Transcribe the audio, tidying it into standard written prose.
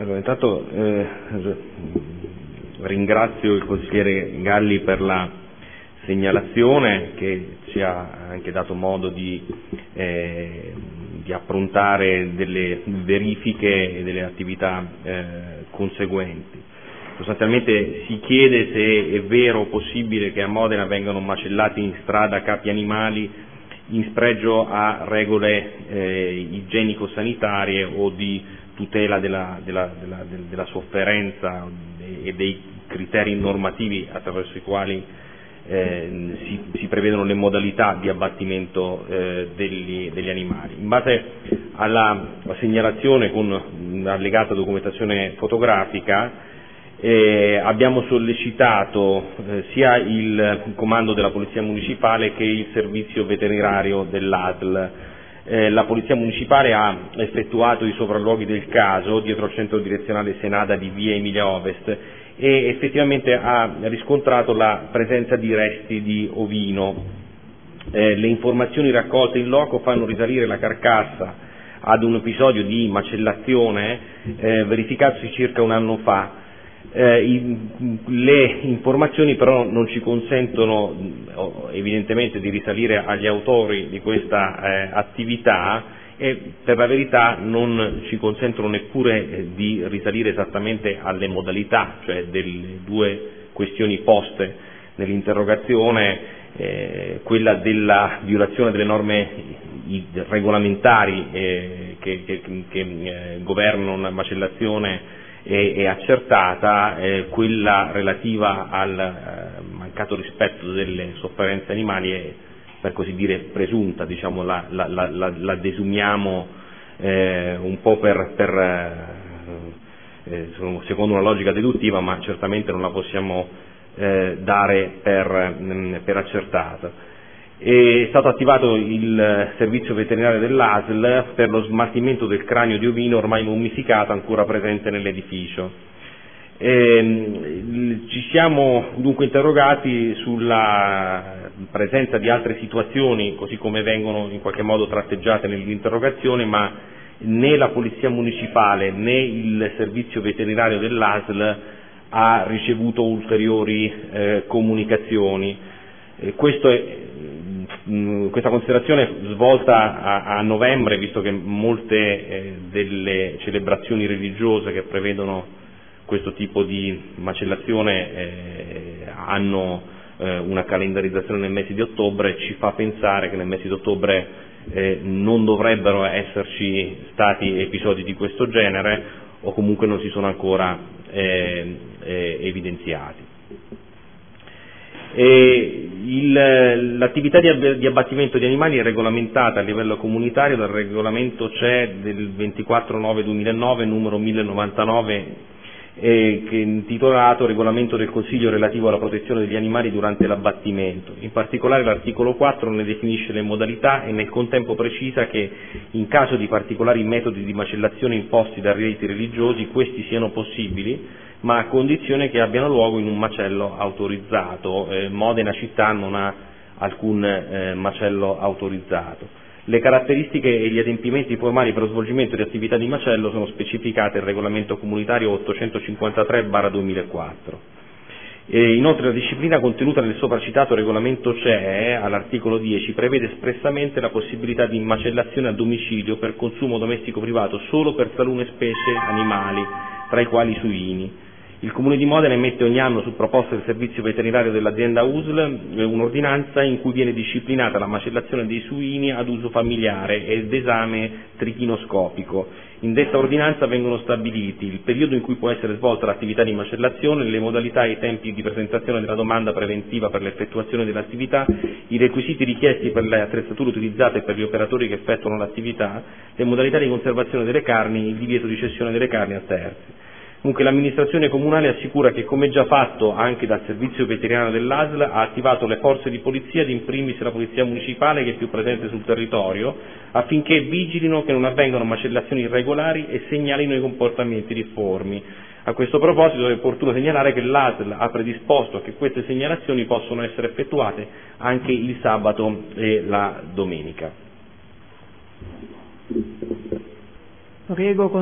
Allora, intanto ringrazio il consigliere Galli per la segnalazione che ci ha anche dato modo di approntare delle verifiche e delle attività conseguenti. Sostanzialmente si chiede se è vero o possibile che a Modena vengano macellati in strada capi animali in spregio a regole igienico-sanitarie o di tutela della sofferenza e dei criteri normativi attraverso i quali si prevedono le modalità di abbattimento degli animali. In base alla segnalazione con un'allegata documentazione fotografica abbiamo sollecitato sia il comando della Polizia Municipale che il servizio veterinario dell'ASL. La Polizia Municipale ha effettuato i sopralluoghi del caso dietro al centro direzionale Senada di via Emilia Ovest e effettivamente ha riscontrato la presenza di resti di ovino. Le informazioni raccolte in loco fanno risalire la carcassa ad un episodio di macellazione verificatosi circa un anno fa. Le informazioni però non ci consentono evidentemente di risalire agli autori di questa attività e per la verità non ci consentono neppure di risalire esattamente alle modalità, cioè delle due questioni poste nell'interrogazione, quella della violazione delle norme regolamentari che governano una macellazione è accertata, quella relativa al mancato rispetto delle sofferenze animali è, per così dire, presunta, diciamo, la desumiamo un po' secondo una logica deduttiva, ma certamente non la possiamo dare per accertata. È stato attivato il servizio veterinario dell'ASL per lo smaltimento del cranio di ovino ormai mummificato ancora presente nell'edificio. Ci siamo dunque interrogati sulla presenza di altre situazioni, così come vengono in qualche modo tratteggiate nell'interrogazione, ma né la Polizia Municipale né il servizio veterinario dell'ASL ha ricevuto ulteriori comunicazioni. Questa considerazione svolta a novembre, visto che molte delle celebrazioni religiose che prevedono questo tipo di macellazione hanno una calendarizzazione nel mese di ottobre, ci fa pensare che nel mese di ottobre non dovrebbero esserci stati episodi di questo genere o comunque non si sono ancora evidenziati. L'attività di abbattimento di animali è regolamentata a livello comunitario dal regolamento CE del 24/9/2009 numero 1099 che è intitolato Regolamento del Consiglio relativo alla protezione degli animali durante l'abbattimento. In particolare l'articolo 4 ne definisce le modalità e nel contempo precisa che in caso di particolari metodi di macellazione imposti da riti religiosi questi siano possibili, ma a condizione che abbiano luogo in un macello autorizzato. Modena città non ha alcun macello autorizzato. Le caratteristiche e gli adempimenti formali per lo svolgimento di attività di macello sono specificate nel regolamento comunitario 853/2004. Inoltre la disciplina contenuta nel sopracitato regolamento CE all'articolo 10 prevede espressamente la possibilità di macellazione a domicilio per consumo domestico privato solo per talune specie animali, tra i quali i suini. Il Comune di Modena emette ogni anno, su proposta del servizio veterinario dell'azienda USL, un'ordinanza in cui viene disciplinata la macellazione dei suini ad uso familiare ed esame trichinoscopico. In detta ordinanza vengono stabiliti il periodo in cui può essere svolta l'attività di macellazione, le modalità e i tempi di presentazione della domanda preventiva per l'effettuazione dell'attività, i requisiti richiesti per le attrezzature utilizzate per gli operatori che effettuano l'attività, le modalità di conservazione delle carni, il divieto di cessione delle carni a terzi. Comunque l'amministrazione comunale assicura che, come già fatto anche dal servizio veterinario dell'ASL, ha attivato le forze di polizia ed in primis la polizia municipale che è più presente sul territorio, affinché vigilino che non avvengano macellazioni irregolari e segnalino i comportamenti difformi. A questo proposito è opportuno segnalare che l'ASL ha predisposto che queste segnalazioni possono essere effettuate anche il sabato e la domenica. Prego.